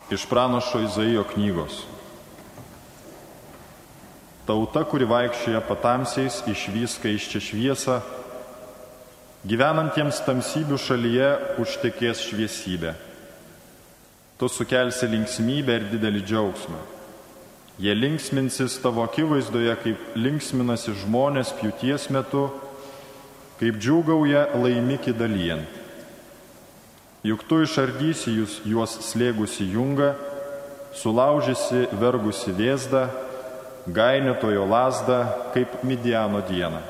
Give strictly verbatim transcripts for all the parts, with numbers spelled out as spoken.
Iš pranašo Izaijo knygos. Tauta, kuri vaikščioja patamsiais, išvys skaisčią šviesą, gyvenantiems tamsybių šalyje užtekės šviesybė. Tu sukelsi linksmybę ir didelį džiaugsmą. Jie linksminsis tavo akivaizdoje, kaip linksminasi žmonės pjūties metu, kaip džiūgauja laimikį dalijant. Juk tu išardysi jūs, juos slėgusi jungą, sulaužysi vergusi vėzdą, gainiotojo lazdą, kaip Midiano dieną.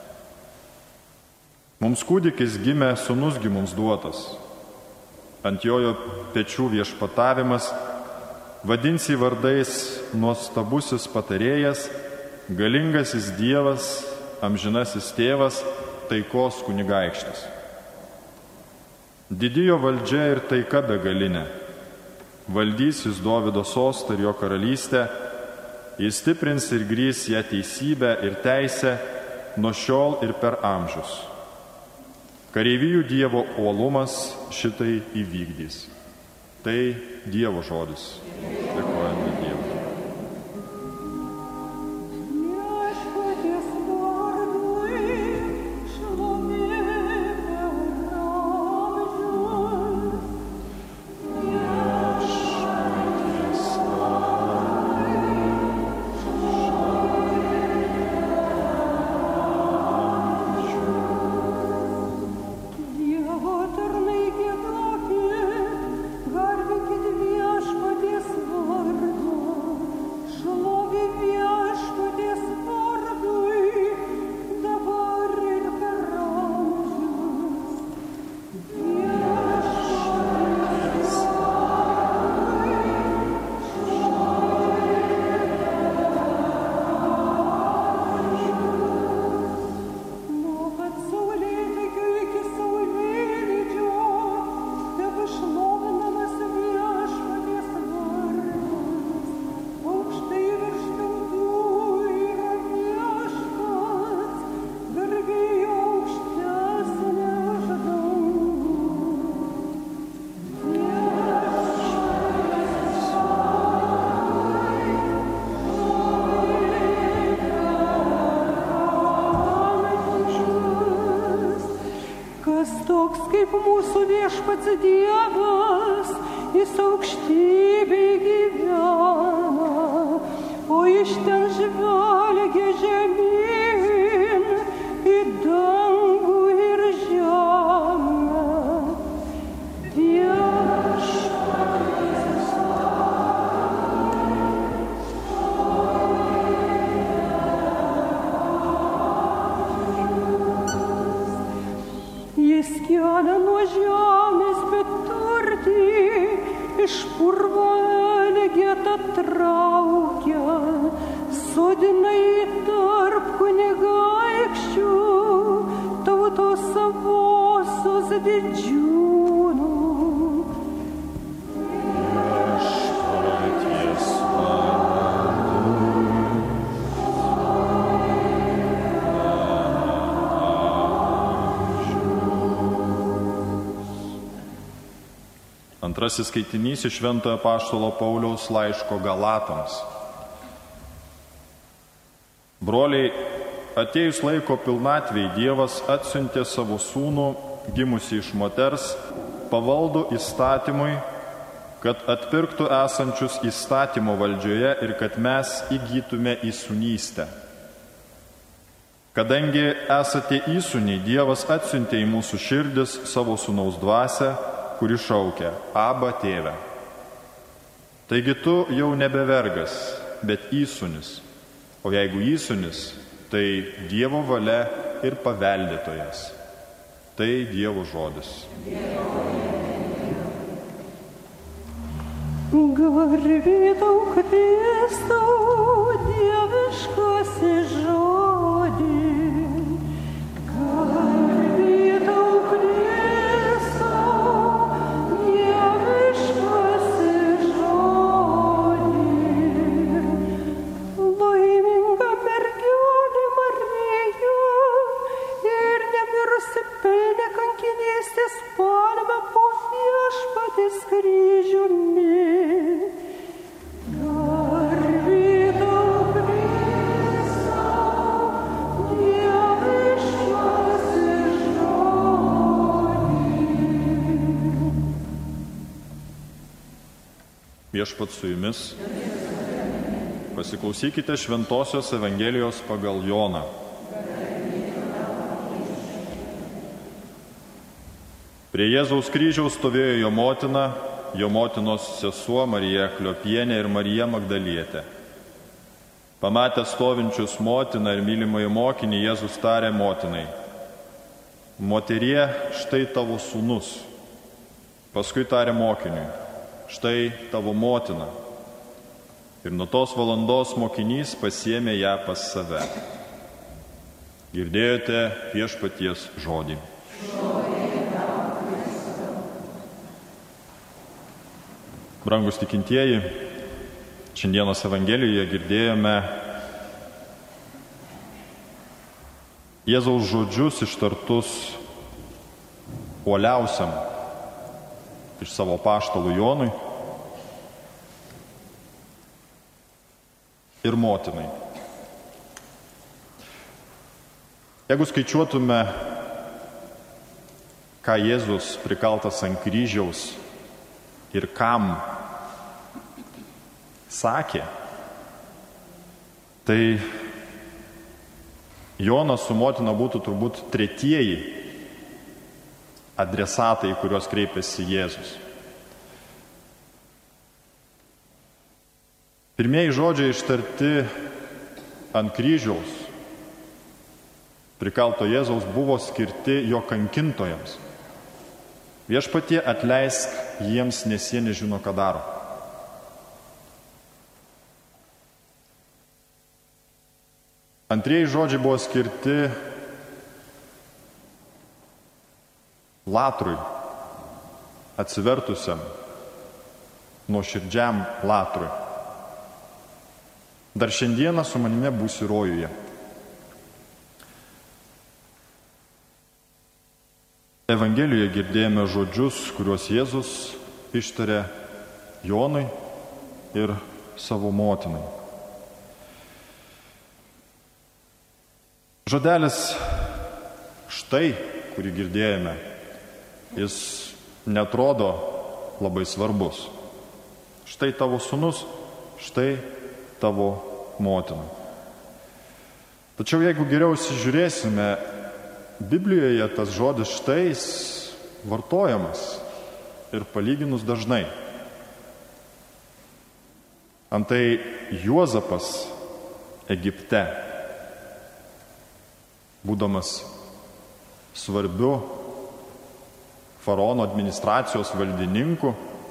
Mums kūdikis gimė, sūnusgi mums duotas. Ant jojo pečių viešpatavimas, vadinsi vardais nuostabusis patarėjas, galingasis Dievas, amžinasis tėvas, taikos kunigaikštis. Didijo valdžia ir taika begalinė. Valdys jis Dovydo sostą ir jo karalystę, jis stiprins ir grįs ją teisybę ir teisę nuo šiol ir per amžius. Kareivijų Dievo uolumas šitai įvykdys. Tai Dievo žodis. Dėkojame Dievui. Mūsų viešpats Dievas, jis aukštybėj gyvena, o iš ten žvelgia žemyn į dangų ir žemę. Viešpaties jis kelia nuo žemės beturtį, iš purvo elgetą traukia, sodina į tarp kunigaikščių, tautos savosios didžiūnų. Antrasis skaitinys iš Šventojo apaštalo Pauliaus laiško Galatams. Broliai, atėjus laiko pilnatvei Dievas atsiuntė savo sūnų, gimusį iš moters, pavaldų įstatymui, kad atpirktų esančius įstatymo valdžioje ir kad mes įgytume įsūnystę. Kadangi esate įsūniai, Dievas atsiuntė į mūsų širdis savo sūnaus dvasią, kuri šaukia: Aba tėve. Taigi tu jau nebe vergas, bet įsūnis. O jeigu įsūnis, tai Dievo valia ir paveldėtojas. Tai Dievo žodis. Garbė tau, Kristau, dieviškasis žodį. Garbė tau, Kristau, dieviškasis žodį. Laiminga mergelė Marija ir nemirusi pelnė kankinystės palmę po Viešpaties kryžiumi. Viešpat su jumis. Pasiklausykite Šventosios Evangelijos pagal Joną. Prie Jėzaus kryžiaus stovėjo jo motina, jo motinos sesuo Marija Kliopienė ir Marija Magdalietė. Pamatęs stovinčius motiną ir mylimąjį mokinį, Jėzus tarė motinai: Moterie, štai tavo sūnus. Paskui tarė mokiniui: štai tavo motina. Ir nuo tos valandos mokinys pasiėmė ją pas save. Girdėjote Viešpaties žodį. Brangus tikintieji, šiandienos Evangelijoje girdėjome Jėzaus žodžius ištartus uoliausiam iš savo apaštalų Jonui ir motinai. Jeigu skaičiuotume, ką Jėzus prikaltas ant kryžiaus ir kam sakė, tai Jonas su motina būtų turbūt tretieji adresatai, į kuriuos kreipėsi Jėzus. Pirmieji žodžiai ištarti ant kryžiaus prikalto Jėzaus buvo skirti jo kankintojams. Viešpatie, atleisk jiems, nes jie nežino, ką daro. Antrieji žodžiai buvo skirti Latrui, atsivertusiam, nuoširdžiam Latrui. Dar šiandieną su manimi būsi rojuje. Evangelijoje girdėjome žodžius, kuriuos Jėzus ištarė Jonui ir savo motinai. Žodelis štai, kurį girdėjome, jis netrodo labai svarbus. Štai tavo sūnus, štai tavo motina. Tačiau jeigu geriau įsižiūrėsime, Biblijoje tas žodis štai vartojamas ir palyginus dažnai. Antai Juozapas Egipte, būdamas svarbiu faraono administracijos valdininku,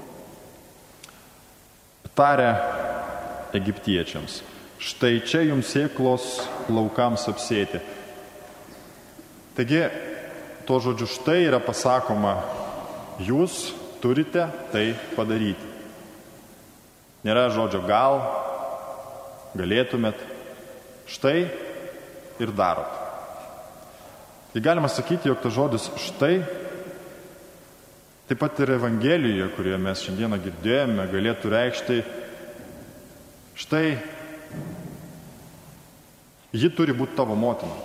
tarė egiptiečiams: štai čia jums sėklos laukams apsėti. Taigi, to žodžiu štai yra pasakoma: jūs turite tai padaryti. Nėra žodžio gal, galėtumėt, štai ir darot. Tai galima sakyti, jog tas žodis štai, taip pat ir Evangelijoje, kurioje mes šiandieną girdėjome, galėtų reikšti: štai, ji turi būti tavo motina.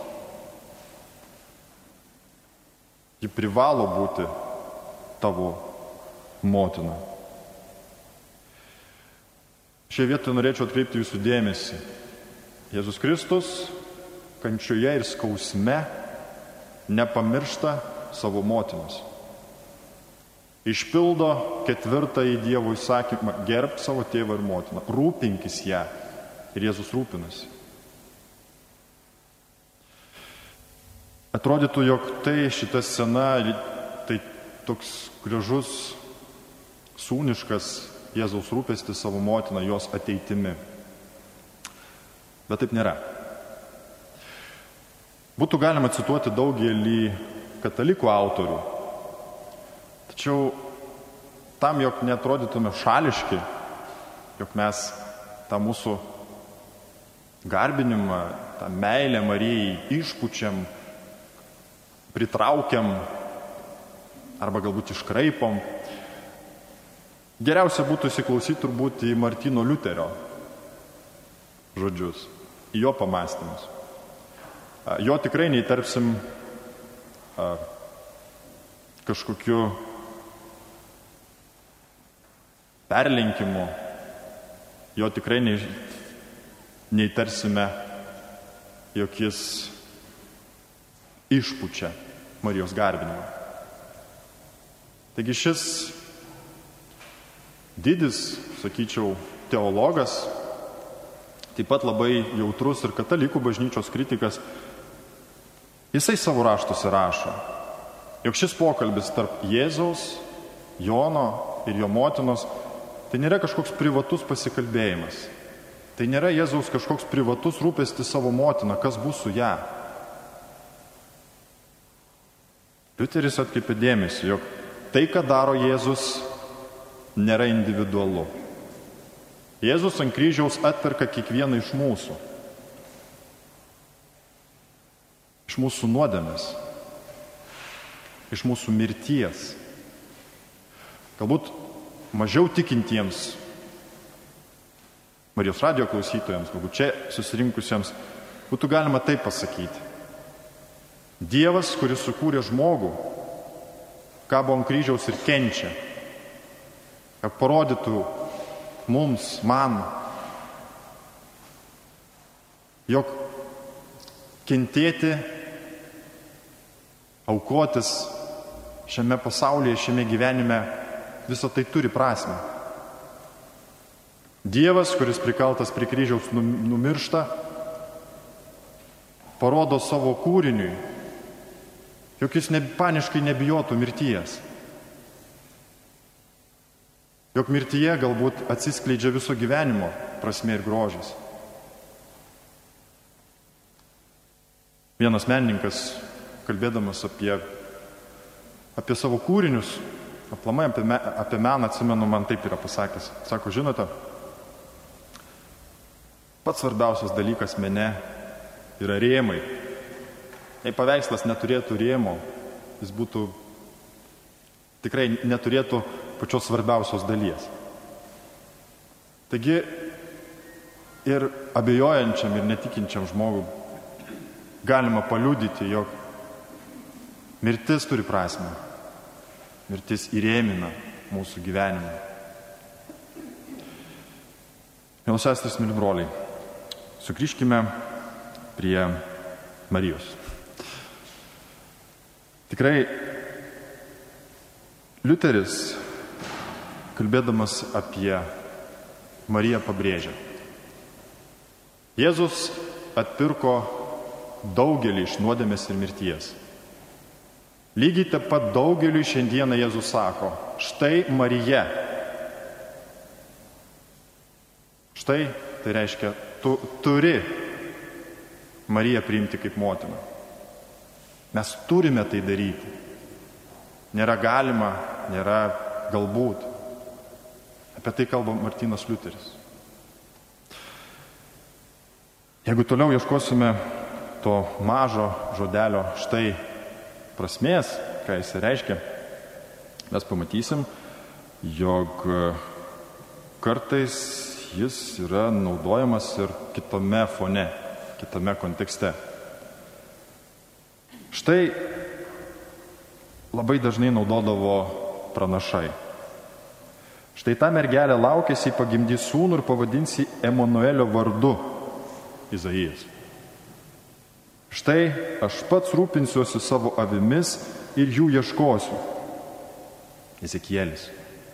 Ji privalo būti tavo motina. Šioje vietoje norėčiau atkreipti jūsų dėmesį. Jėzus Kristus kančioje ir skausme nepamiršta savo motinos. Išpildo ketvirtąjį Dievo įsakymą: gerbk savo tėvą ir motiną, rūpinkis ją. Ir Jėzus rūpinasi. Atrodytų, jog tai šita scena, tai toks gražus, sūniškas Jėzaus rūpestis savo motiną, jos ateitimi. Bet taip nėra. Būtų galima cituoti daugelį katalikų autorių. Tačiau tam, jog neatrodytume šališki, jog mes tą mūsų garbinimą, tą meilę Marijai išpučiam, pritraukiam arba galbūt iškraipom, geriausia būtų įsiklausyti turbūt į Martyno Liuterio žodžius, į jo pamąstymus. Jo tikrai neįtarpsim kažkokiu perlenkimu jo tikrai nei, neįtarsime, jog jis išpučia Marijos garbinimą. Taigi šis didis, sakyčiau, teologas, taip pat labai jautrus ir katalikų bažnyčios kritikas, jisai savo raštuose rašo, jog šis pokalbis tarp Jėzaus, Jono ir jo motinos, tai nėra kažkoks privatus pasikalbėjimas. Tai nėra Jėzaus kažkoks privatus rūpestis savo motiną, kas bus su ją. Liuteris atkreipė dėmesį, jog tai, ką daro Jėzus, nėra individualu. Jėzus ant kryžiaus atperka kiekvieną iš mūsų. Iš mūsų nuodėmės. Iš mūsų mirties. Galbūt mažiau tikintiems Marijos radijo klausytojams, galbūt čia susirinkusiems, būtų galima taip pasakyti. Dievas, kuris sukūrė žmogų, kabo ant kryžiaus ir kenčia, kad parodytų mums, man, jog kentėti, aukotis šiame pasaulyje, šiame gyvenime, visą tai turi prasmę. Dievas, kuris prikaltas prie kryžiaus numiršta, parodo savo kūriniui, jog jis ne, paniškai nebijotų mirties. Jog mirtyje galbūt atsiskleidžia viso gyvenimo prasmė ir grožis. Vienas menininkas, kalbėdamas apie, apie savo kūrinius, aplamai apie, me, apie meną, atsimenu, man taip yra pasakęs. Sako, žinote, pats svarbiausias dalykas mene yra rėmai. Jei paveikslas neturėtų rėmo, jis būtų tikrai neturėtų pačios svarbiausios dalies. Taigi ir abejojančiam ir netikinčiam žmogui galima paliudyti, jog mirtis turi prasmę. Mirtis įrėmina mūsų gyvenimą. Mielos sestros, myli broliai, sugrįžkime prie Marijos. Tikrai Liuteris, kalbėdamas apie Mariją, pabrėžia. Jėzus atpirko daugelį iš nuodėmės ir mirties. Lygiai taip pat daugeliui šiandieną Jėzus sako, štai Marija. Štai, tai reiškia, tu turi Mariją priimti kaip motiną. Mes turime tai daryti. Nėra galima, nėra galbūt. Apie tai kalba Martynas Liuteris. Jeigu toliau ieškosime to mažo žodelio štai prasmės, ką jis reiškia, mes pamatysim, jog kartais jis yra naudojamas ir kitame fone, kitame kontekste. Štai labai dažnai naudodavo pranašai. Štai ta mergelė laukėsi, pagimdys sūnų ir pavadinsi Emanuelio vardu, Izaijas. Štai aš pats rūpinsiuosi savo avimis ir jų ieškosiu. Ezekielis.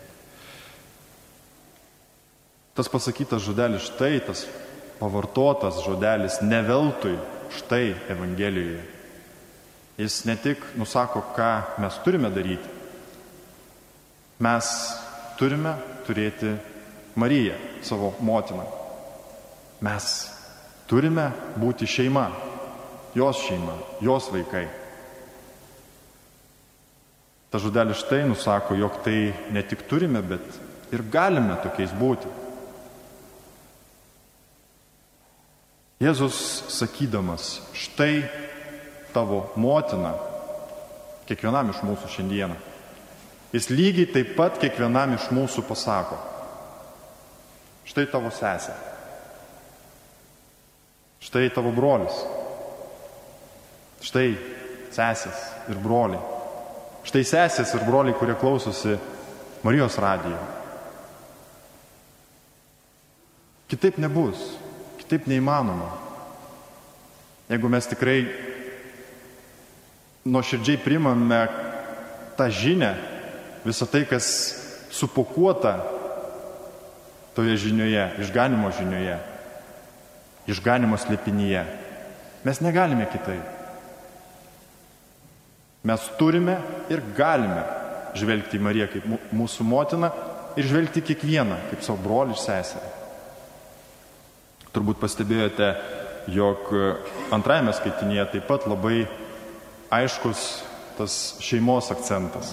Tas pasakytas žodelis štai, tas pavartotas žodelis ne veltui štai Evangelijoje. Jis ne tik nusako, ką mes turime daryti. Mes turime turėti Mariją, savo motiną. Mes turime būti šeima, jos šeima, jos vaikai. Ta žodelis štai nusako, jog tai ne tik turime, bet ir galime tokiais būti. Jėzus sakydamas, štai tavo motina, kiekvienam iš mūsų šiandieną, jis lygiai taip pat kiekvienam iš mūsų pasako, štai tavo sesė, štai tavo brolis, štai sesės ir broliai, štai sesės ir broliai, kurie klausosi Marijos radijo. Kitaip nebus, kitaip neįmanoma. Jeigu mes tikrai nuoširdžiai priimame tą žinią, visą tai, kas supakuota toje žinioje, išganimo žinioje, išganimo slėpinyje, mes negalime kitaip. Mes turime ir galime žvelgti į Mariją kaip mūsų motiną ir žvelgti kiekvieną kaip savo brolį ir seserį. Turbūt pastebėjote, jog antrajame skaitinėje taip pat labai aiškus tas šeimos akcentas.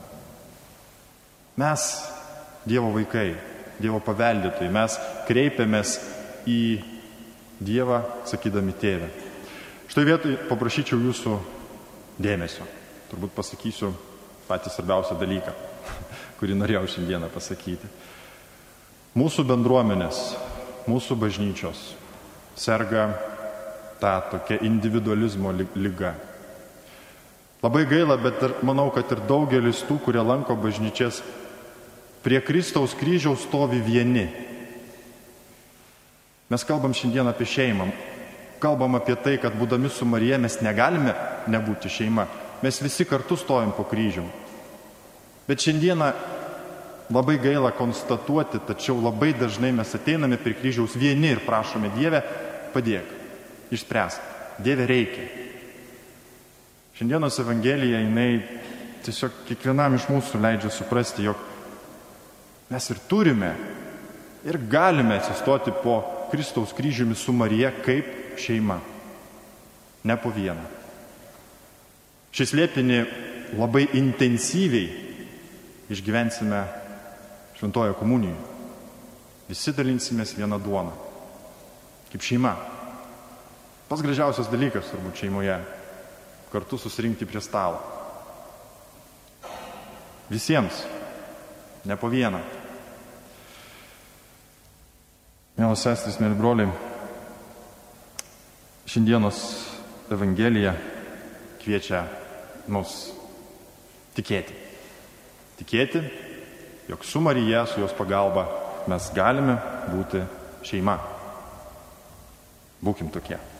Mes, Dievo vaikai, Dievo paveldėtojai, mes kreipiamės į Dievą, sakydami tėvę. Štai vietoj paprašyčiau jūsų dėmesio. Turbūt pasakysiu patį svarbiausią dalyką, kurį norėjau šiandieną pasakyti. Mūsų bendruomenės, mūsų bažnyčios serga tą tokia individualizmo liga. Labai gaila, bet ir, manau, kad ir daugelis tų, kurie lanko bažnyčias, prie Kristaus kryžiaus stovi vieni. Mes kalbam šiandien apie šeimą. Kalbam apie tai, kad būdami su Marija mes negalime nebūti šeima. Mes visi kartu stovim po kryžium. Bet šiandieną labai gaila konstatuoti, tačiau labai dažnai mes ateiname prie kryžiaus vieni ir prašome Dieve, padėk, išspręsk. Dieve reikia. Šiandienos Evangelija, jinai tiesiog kiekvienam iš mūsų leidžia suprasti, jog mes ir turime ir galime atsistoti po Kristaus kryžiumi su Marija kaip šeima. Ne po vieną. Šis slėpinį labai intensyviai išgyvensime šventojo komunijoje. Visi dalinsimės vieną duoną. Kaip šeima. Pats gražiausias dalykas turbūt šeimoje. Kartu susirinkti prie stalo. Visiems. Ne po vieną. Mielos seserys, mėly broliai, šiandienos Evangelija kviečia mus tikėti. Tikėti, jog su Marija, su jos pagalba mes galime būti šeima. Būkim tokie.